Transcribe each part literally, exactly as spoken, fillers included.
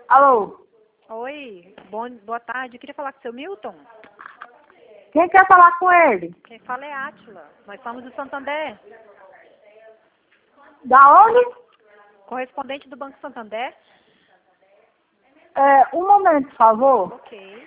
Alô? Oi, bom, boa tarde. Eu queria falar com o seu Milton. Quem quer falar com ele? Quem fala é Átila. Nós somos do Santander. Da onde? Correspondente do Banco Santander. É, um momento, por favor. Ok.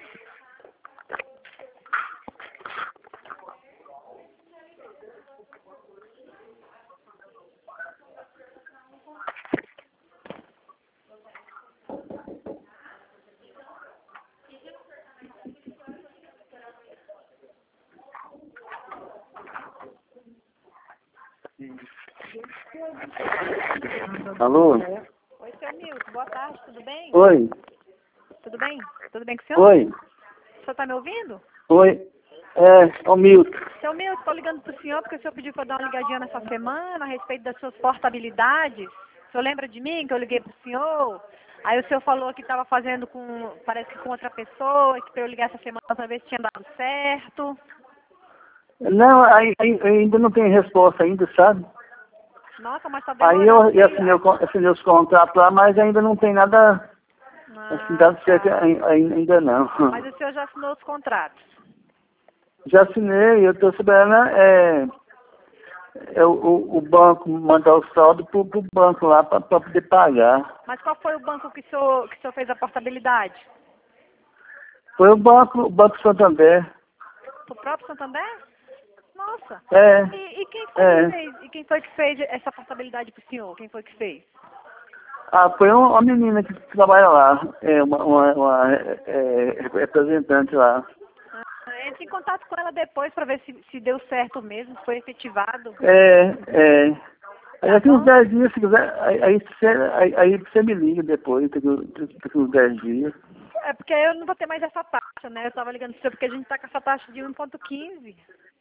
Alô? Oi, seu Milton. Boa tarde, tudo bem? Oi? Tudo bem? Tudo bem com o senhor? Oi? O senhor está me ouvindo? Oi? É, o Milton. Seu Milton, estou ligando para o senhor porque o senhor pediu para eu dar uma ligadinha nessa semana a respeito das suas portabilidades. O senhor lembra de mim que eu liguei para o senhor? Aí o senhor falou que estava fazendo com, parece que com outra pessoa, que para eu ligar essa semana para ver se tinha dado certo. Não, aí, aí, ainda não tem resposta ainda, sabe? Nossa, mas tá Aí demorando. eu, eu assinei, o con- assinei os contratos lá, mas ainda não tem nada assim, dado Ah, certo tá. ai- ai- ainda não. Mas o senhor já assinou os contratos? Já assinei, eu estou esperando é, é, o, o o banco mandar o saldo pro, pro banco lá para poder pagar. Mas qual foi o banco que o senhor, que o senhor fez a portabilidade? Foi o banco, o Banco Santander. O próprio Santander? Nossa. É, E, e quem foi é. que fez? E quem foi que fez essa portabilidade pro senhor? Quem foi que fez? Ah, foi um- uma menina que trabalha lá, é, uma, uma, uma é, é, representante lá. Ah, entre em contato com ela depois para ver se, se deu certo mesmo, se foi efetivado. É, é. Aí Tá daqui uns bom? dez dias, se quiser, aí, aí, você, aí, aí você me liga depois, daqui, daqui uns dez dias. É porque eu não vou ter mais essa taxa, né? Eu tava ligando pro senhor porque a gente tá com essa taxa de um ponto quinze.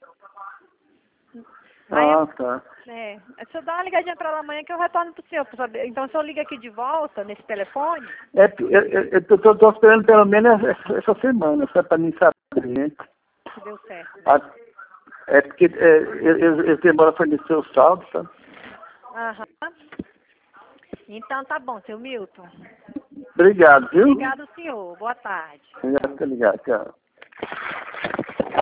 Aí eu, Ah, tá. é, se eu dar uma ligadinha pra ela amanhã que eu retorno pro senhor pra saber. Então se eu ligo aqui de volta nesse telefone, É, eu, eu, eu tô, tô, tô esperando pelo menos essa, essa semana, só para mim saber, né? se deu certo, né? Ah, é porque é, eles, eles demoram a fornecer o saldo, sabe? Aham. Então tá bom, seu Milton. Obrigado, viu? Obrigado, senhor. Boa tarde. Obrigado, tá ligado, tchau.